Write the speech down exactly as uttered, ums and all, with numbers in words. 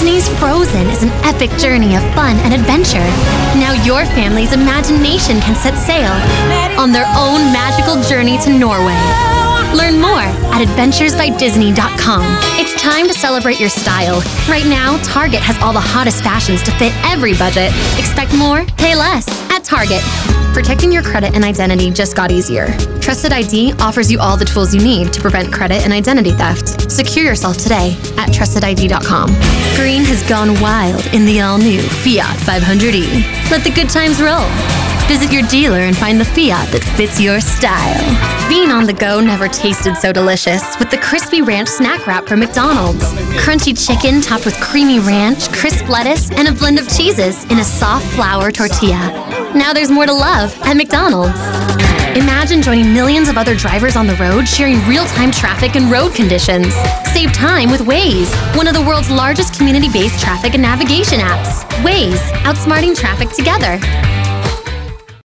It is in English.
Disney's Frozen is an epic journey of fun and adventure. Now your family's imagination can set sail on their own magical journey to Norway. Learn more at adventures by disney dot com. It's time to celebrate your style. Right now, Target has all the hottest fashions to fit every budget. Expect more, pay less at Target. Protecting your credit and identity just got easier. Trusted I D offers you all the tools you need to prevent credit and identity theft. Secure yourself today at trusted I D dot com. Green has gone wild in the all-new Fiat five hundred E. Let the good times roll. Visit your dealer and find the Fiat that fits your style. Being on the go never tasted so delicious with the Crispy Ranch Snack Wrap from McDonald's. Crunchy chicken topped with creamy ranch, crisp lettuce, and a blend of cheeses in a soft flour tortilla. Now there's more to love at McDonald's. Imagine joining millions of other drivers on the road sharing real-time traffic and road conditions. Save time with Waze, one of the world's largest community-based traffic and navigation apps. Waze, outsmarting traffic together.